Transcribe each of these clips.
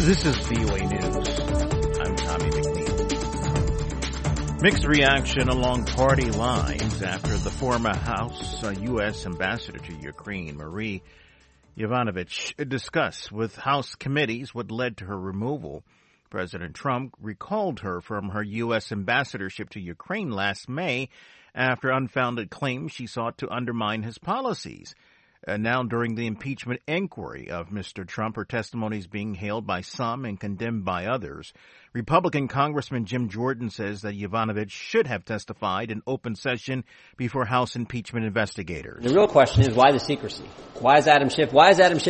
This is VOA News. I'm Tommy McNeil. Mixed reaction along party lines after the former House U.S. Ambassador to Ukraine, Marie Yovanovitch, discussed with House committees what led to her removal. President Trump recalled her from her U.S. ambassadorship to Ukraine last May after unfounded claims she sought to undermine his policies. Now, during the impeachment inquiry of Mr. Trump, her testimony is being hailed by some and condemned by others. Republican Congressman Jim Jordan says that Yovanovitch should have testified in open session before House impeachment investigators. The real question is, why the secrecy? Why is Adam Schiff?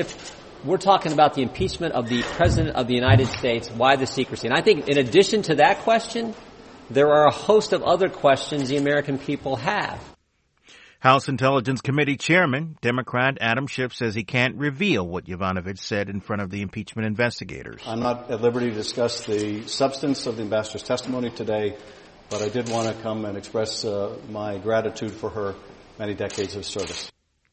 We're talking about the impeachment of the President of the United States. Why the secrecy? And I think in addition to that question, there are a host of other questions the American people have. House Intelligence Committee Chairman, Democrat Adam Schiff, says he can't reveal what Yovanovitch said in front of the impeachment investigators. I'm not at liberty to discuss the substance of the ambassador's testimony today, but I did want to come and express my gratitude for her many decades of service.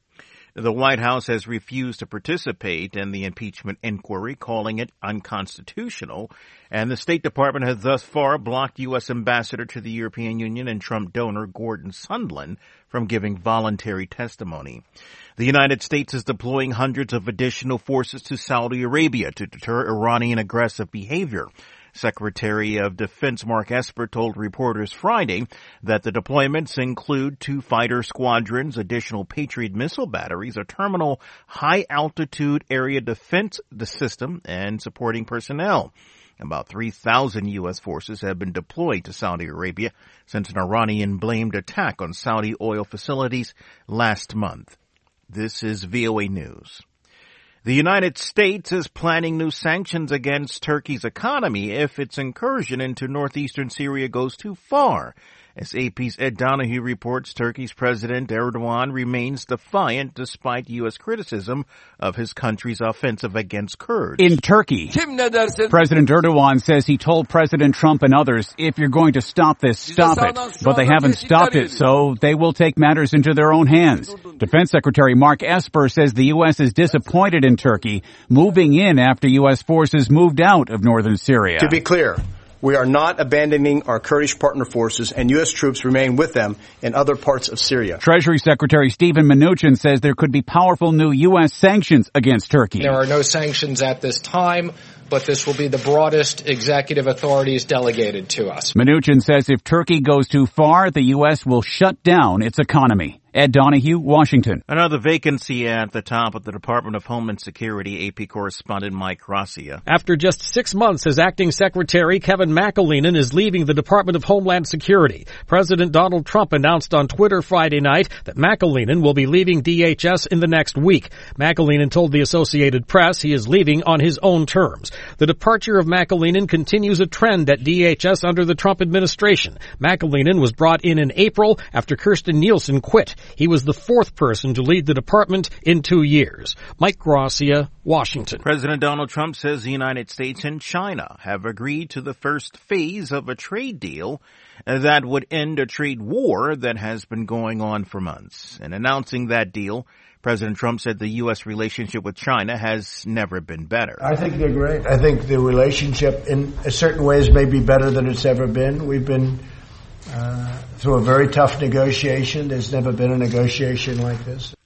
The White House has refused to participate in the impeachment inquiry, calling it unconstitutional, and the State Department has thus far blocked U.S. Ambassador to the European Union and Trump donor Gordon Sondland from giving voluntary testimony. The United States is deploying hundreds of additional forces to Saudi Arabia to deter Iranian aggressive behavior. Secretary of Defense Mark Esper told reporters Friday that the deployments include 2 fighter squadrons, additional Patriot missile batteries, a terminal high-altitude area defense system, and supporting personnel. About 3,000 U.S. forces have been deployed to Saudi Arabia since an Iranian-blamed attack on Saudi oil facilities last month. This is VOA News. The United States is planning new sanctions against Turkey's economy if its incursion into northeastern Syria goes too far. As AP's Ed Donahue reports, Turkey's President Erdogan remains defiant despite U.S. criticism of his country's offensive against Kurds. In Turkey, President Erdogan says he told President Trump and others, if you're going to stop this, stop it. But they haven't stopped it, so they will take matters into their own hands. Defense Secretary Mark Esper says the U.S. is disappointed in Turkey moving in after U.S. forces moved out of northern Syria. To be clear, we are not abandoning our Kurdish partner forces, and U.S. troops remain with them in other parts of Syria. Treasury Secretary Steven Mnuchin says there could be powerful new U.S. sanctions against Turkey. There are no sanctions at this time, but this will be the broadest executive authorities delegated to us. Mnuchin says if Turkey goes too far, the U.S. will shut down its economy. Ed Donahue, Washington. Another vacancy at the top of the Department of Homeland Security, AP correspondent Mike Gracia. After just 6 months as acting secretary, Kevin McAleenan is leaving the Department of Homeland Security. President Donald Trump announced on Twitter Friday night that McAleenan will be leaving DHS in the next week. McAleenan told the Associated Press he is leaving on his own terms. The departure of McAleenan continues a trend at DHS under the Trump administration. McAleenan was brought in April after Kirstjen Nielsen quit. He was the 4th person to lead the department in 2 years. Mike Gracia, Washington. President Donald Trump says the United States and China have agreed to the first phase of a trade deal that would end a trade war that has been going on for months. In announcing that deal, President Trump said the U.S. relationship with China has never been better. I think they're great. I think the relationship in certain ways may be better than it's ever been. We've been through a very tough negotiation. There's never been a negotiation like this.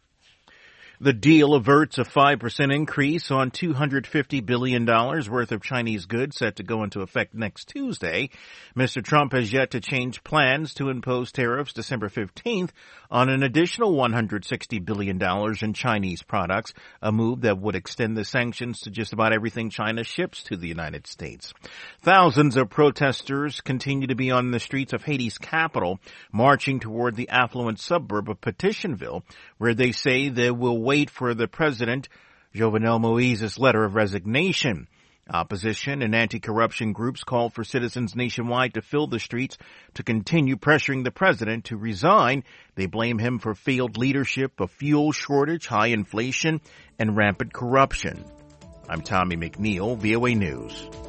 The deal averts a 5% increase on $250 billion worth of Chinese goods set to go into effect next Tuesday. Mr. Trump has yet to change plans to impose tariffs December 15th on an additional $160 billion in Chinese products, a move that would extend the sanctions to just about everything China ships to the United States. Thousands of protesters continue to be on the streets of Haiti's capital, marching toward the affluent suburb of Petitionville, where they say they will wait for the president, Jovenel Moise's letter of resignation. Opposition and anti-corruption groups call for citizens nationwide to fill the streets to continue pressuring the president to resign. They blame him for failed leadership, a fuel shortage, high inflation, and rampant corruption. I'm Tommy McNeil, VOA News.